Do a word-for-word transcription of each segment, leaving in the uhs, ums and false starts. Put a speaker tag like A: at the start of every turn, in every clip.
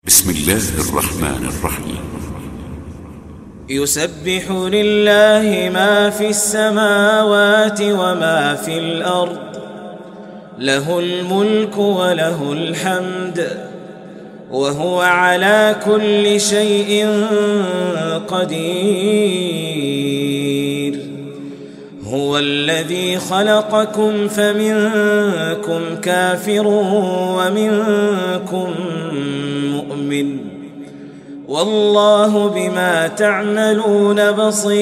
A: بسم الله الرحمن الرحيم.
B: يسبح لله ما في السماوات وما في الأرض، له الملك وله الحمد، وهو على كل شيء قدير. هو الذي خلقكم فمنكم كافر ومنكم مؤمن، والله بما تعملون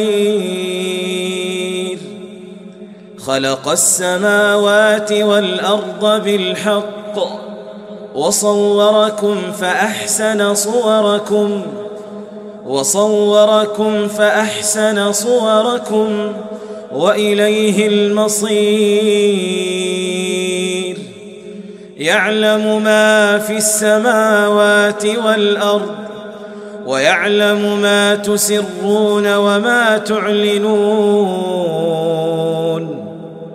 B: بصير. خلق السماوات والأرض بالحق وصوركم فأحسن صوركم وصوركم فأحسن صوركم وإليه المصير. يعلم ما في السماوات والأرض ويعلم ما تسرون وما تعلنون،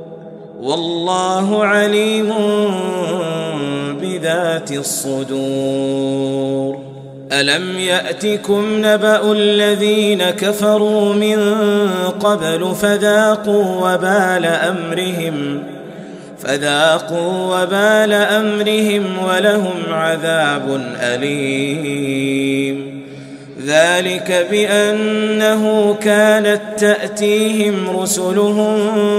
B: والله عليم بذات الصدور. ألم يأتكم نبأ الذين كفروا من قبل فذاقوا وبال أمرهم فذاقوا وبال أمرهم ولهم عذاب أليم. ذلك بأنه كانت تأتيهم رسلهم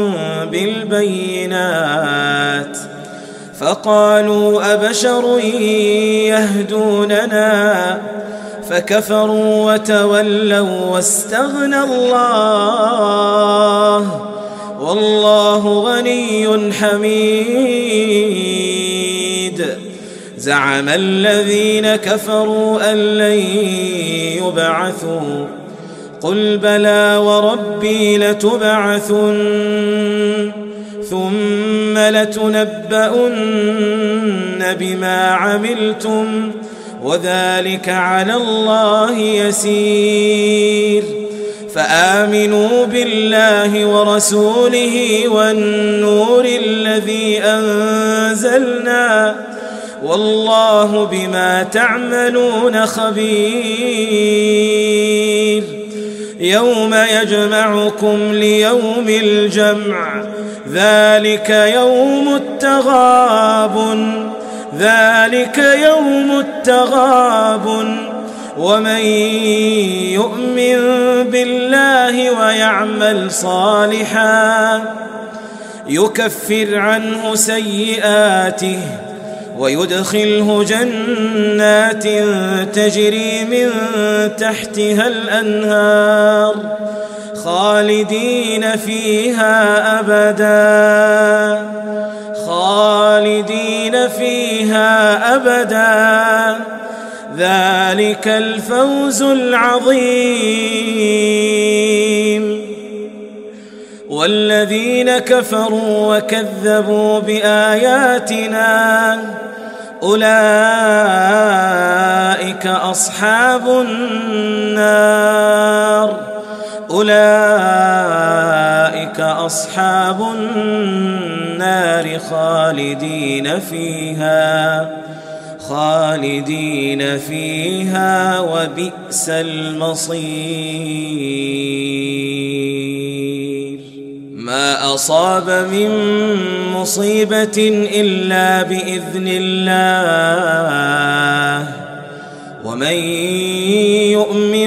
B: بالبينات فقالوا أبشر يهدوننا فكفروا وتولوا واستغنى الله، والله غني حميد. زعم الذين كفروا أن لن يبعثوا، قل بلى وربي لتبعثن ثم لتنبؤن بما عملتم وذلك على الله يسير. فآمنوا بالله ورسوله والنور الذي أنزلنا، والله بما تعملون خبير. يوم يجمعكم ليوم الجمع، ذلك يوم التغابن ذلك يوم التغابن ومن يؤمن بالله ويعمل صالحا يكفر عنه سيئاته ويدخله جنات تجري من تحتها الأنهار خالدين فيها أبدا خالدين فيها أبدا ذلك الفوز العظيم. والذين كفروا وكذبوا بآياتنا أولئك أصحاب النار أولئك أصحاب النار خالدين فيها خالدين فيها وبئس المصير. ما أصاب من مصيبة إلا بإذن الله، ومن يؤمن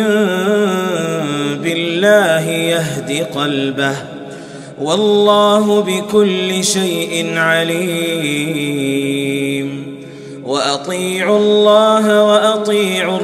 B: بالله يهد قلبه، والله بكل شيء عليم. وأطيعوا الله وأطيعوا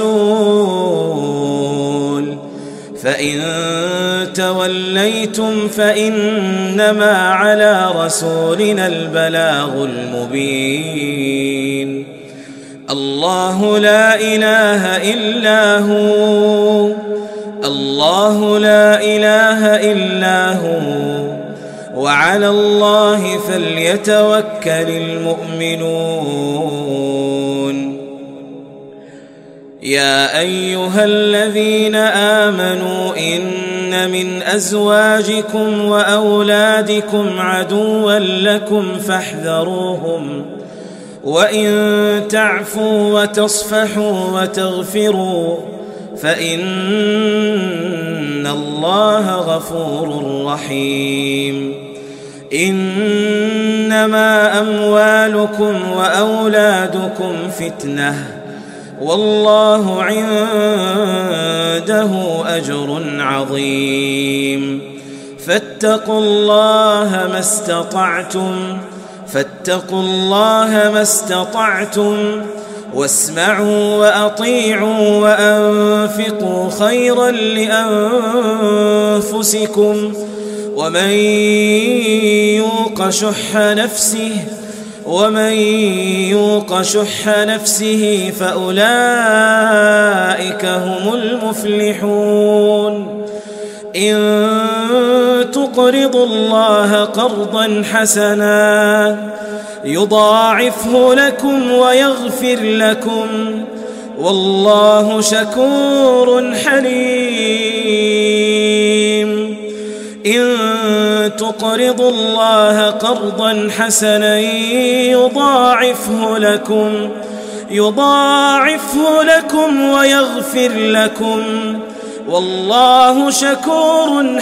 B: الرسول، فإن توليتم فإنما على رسولنا البلاغ المبين. الله لا إله إلا هو الله لا إله إلا هو وعلى الله فليتوكل المؤمنون. يا أيها الذين آمنوا إن من أزواجكم وأولادكم عدوا لكم فاحذروهم وإن تعفوا وتصفحوا وتغفروا فإن الله غفور رحيم. إنما أموالكم وأولادكم فتنة والله عنده أجر عظيم. فاتقوا الله ما استطعتم فاتقوا الله ما استطعتم واسمعوا وأطيعوا وأنفقوا خيرا لأنفسكم ومن يوق شح نفسه ومن يوق شح نفسه فأولئك هم المفلحون. إن تقرضوا الله قرضا حسنا يضاعفه لكم ويغفر لكم والله شكور حليم. إن تقرضوا الله قرضا حسنا يضاعفه لكم يضاعفه لكم ويغفر لكم والله شكور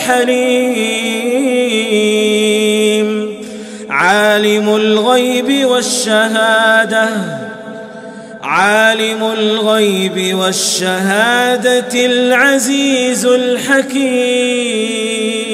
B: حليم. عالم الغيب والشهادة عالم الغيب والشهادة العزيز الحكيم.